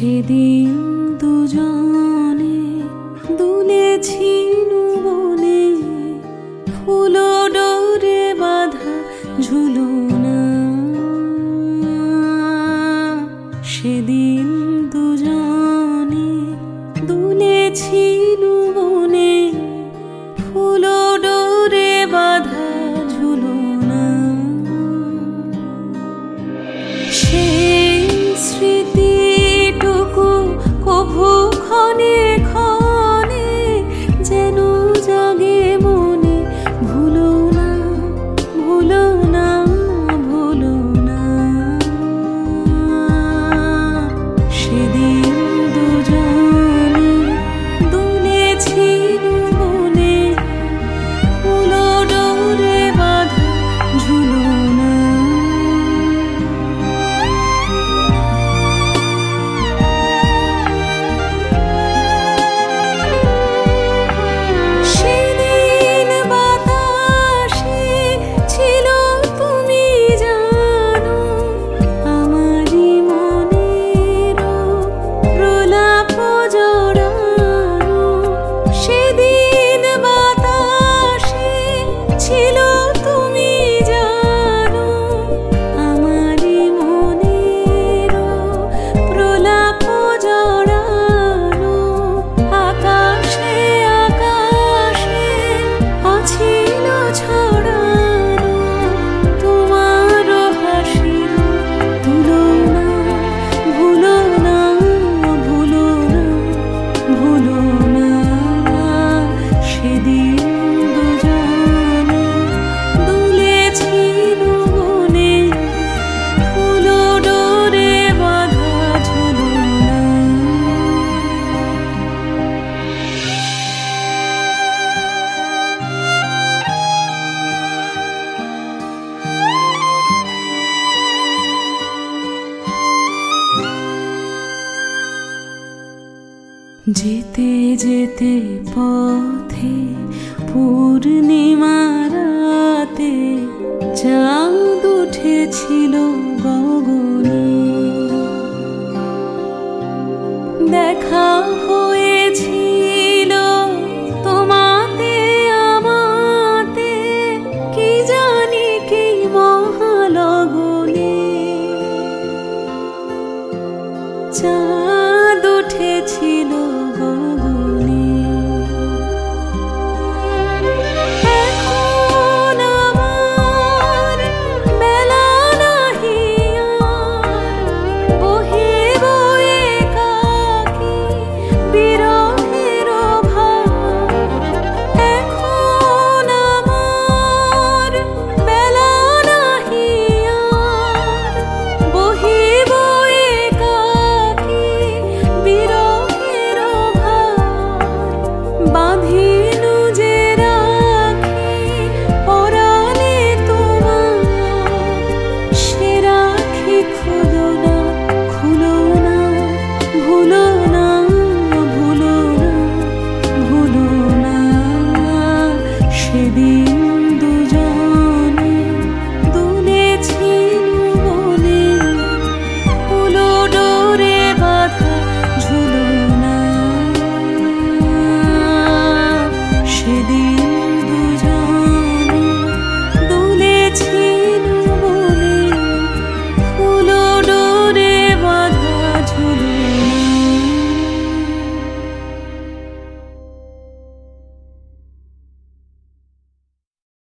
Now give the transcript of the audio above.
সেদিন দুজনে দুলেছি বনে, ফুল ডোরে বাঁধা ঝুলনা। সেদিন দুজনে দুলেছি বনে, ফুল ডোরে বাঁধা ঝুলনা। সেই স্মৃতিটুকু কভু ক্ষণে ক্ষণে যেন জাগে মনে, ভুলো না, ভুলো না, ভুলো না। সেদিন দুজনে দুলেছি বনে, ফুল ডোরে বাঁধা ঝুলনা। যেতে যেতে পথে পূর্ণিমা রাতে চাঁদ উঠেছিল গগনে। দেখা হয়েছিল তোমাতে আমাতে, কি জানি কি মহালগনে। চাঁদ উঠেছিল